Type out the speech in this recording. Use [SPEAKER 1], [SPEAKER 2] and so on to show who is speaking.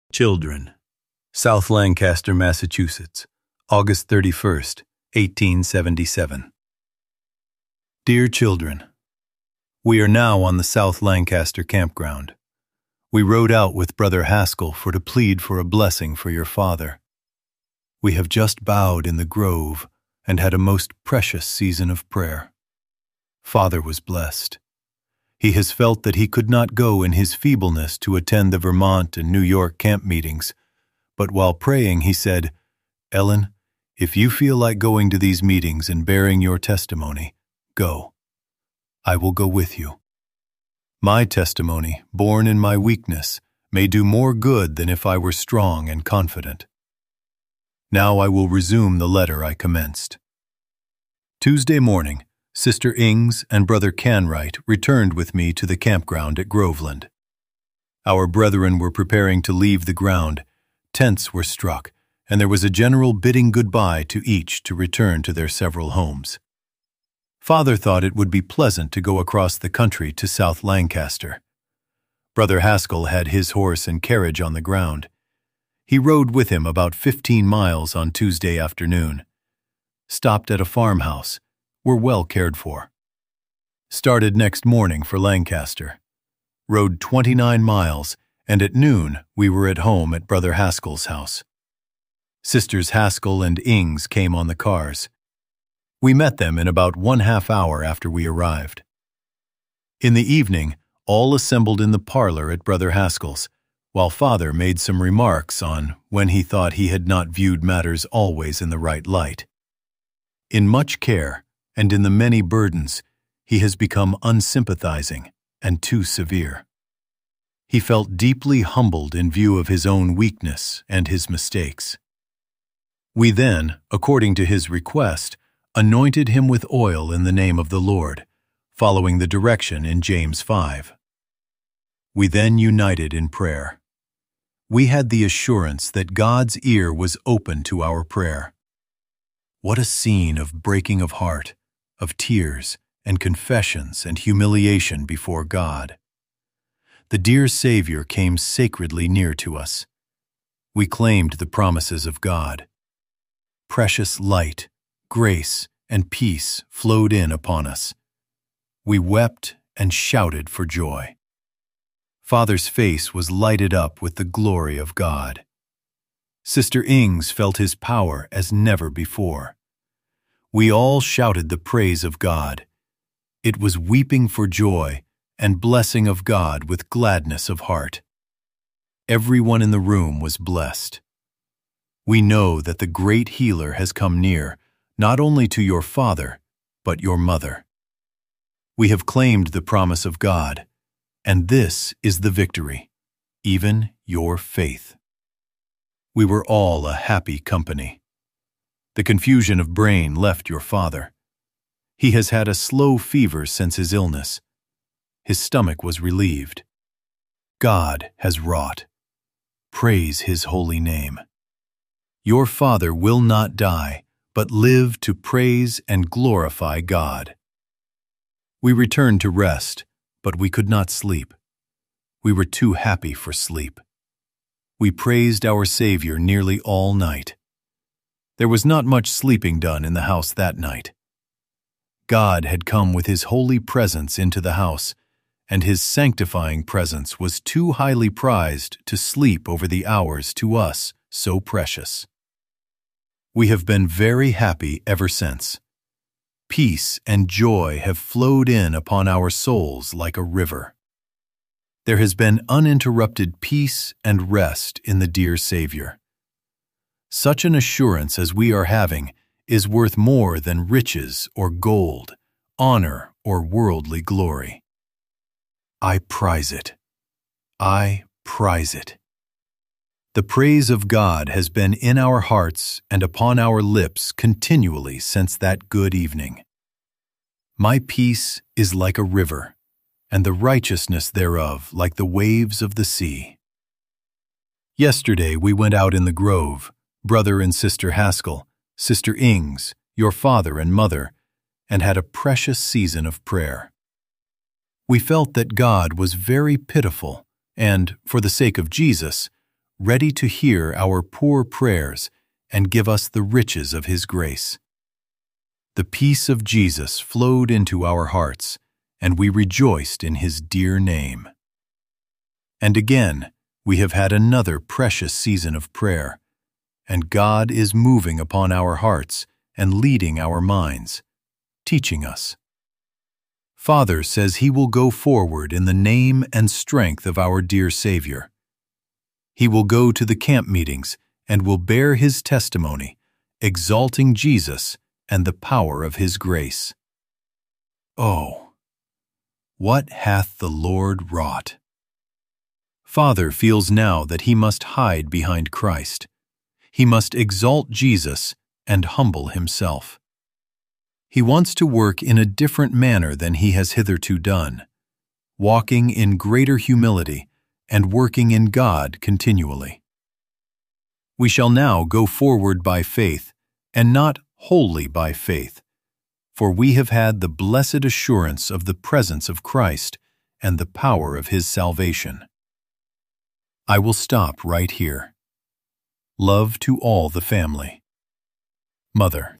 [SPEAKER 1] Children. South Lancaster, Massachusetts, August 31st, 1877. Dear children, we are now on the South Lancaster campground. We rode out with Brother Haskell to plead for a blessing for your father. We have just bowed in the grove and had a most precious season of prayer. Father was blessed. He has felt that he could not go in his feebleness to attend the Vermont and New York camp meetings, but while praying he said, "Ellen, if you feel like going to these meetings and bearing your testimony, go. I will go with you. My testimony, born in my weakness, may do more good than if I were strong and confident." Now I will resume the letter I commenced. Tuesday morning, Sister Ings and Brother Canwright returned with me to the campground at Groveland. Our brethren were preparing to leave the ground, tents were struck, and there was a general bidding goodbye to each to return to their several homes. Father thought it would be pleasant to go across the country to South Lancaster. Brother Haskell had his horse and carriage on the ground. He rode with him about 15 miles on Tuesday afternoon. Stopped at a farmhouse, were well cared for. Started next morning for Lancaster. Rode 29 miles, and at noon we were at home at Brother Haskell's house. Sisters Haskell and Ings came on the cars. We met them in about 1/2 hour after we arrived. In the evening, all assembled in the parlor at Brother Haskell's, while Father made some remarks on when he thought he had not viewed matters always in the right light. In much care, and in the many burdens, he has become unsympathizing and too severe. He felt deeply humbled in view of his own weakness and his mistakes. We then, according to his request, anointed him with oil in the name of the Lord, following the direction in James 5. We then united in prayer. We had the assurance that God's ear was open to our prayer. What a scene of breaking of heart, of tears and confessions and humiliation before God. The dear Savior came sacredly near to us. We claimed the promises of God. Precious light, grace, and peace flowed in upon us. We wept and shouted for joy. Father's face was lighted up with the glory of God. Sister Ings felt his power as never before. We all shouted the praise of God. It was weeping for joy and blessing of God with gladness of heart. Everyone in the room was blessed. We know that the great healer has come near, not only to your father, but your mother. We have claimed the promise of God, and this is the victory, even your faith. We were all a happy company. The confusion of brain left your father. He has had a slow fever since his illness. His stomach was relieved. God has wrought. Praise his holy name. Your father will not die, but live to praise and glorify God. We returned to rest, but we could not sleep. We were too happy for sleep. We praised our Savior nearly all night. There was not much sleeping done in the house that night. God had come with his holy presence into the house, and his sanctifying presence was too highly prized to sleep over the hours to us so precious. We have been very happy ever since. Peace and joy have flowed in upon our souls like a river. There has been uninterrupted peace and rest in the dear Savior. Such an assurance as we are having is worth more than riches or gold, honor or worldly glory. I prize it. I prize it. The praise of God has been in our hearts and upon our lips continually since that good evening. My peace is like a river, and the righteousness thereof like the waves of the sea. Yesterday we went out in the grove, Brother and Sister Haskell, Sister Ings, your father and mother, and had a precious season of prayer. We felt that God was very pitiful and, for the sake of Jesus, ready to hear our poor prayers and give us the riches of His grace. The peace of Jesus flowed into our hearts, and we rejoiced in His dear name. And again, we have had another precious season of prayer, and God is moving upon our hearts and leading our minds, teaching us. Father says He will go forward in the name and strength of our dear Savior. He will go to the camp meetings and will bear His testimony, exalting Jesus and the power of His grace. Oh, what hath the Lord wrought? Father feels now that he must hide behind Christ. He must exalt Jesus and humble himself. He wants to work in a different manner than he has hitherto done, walking in greater humility and working in God continually. We shall now go forward by faith, and not wholly by faith, for we have had the blessed assurance of the presence of Christ and the power of His salvation. I will stop right here. Love to all the family. Mother.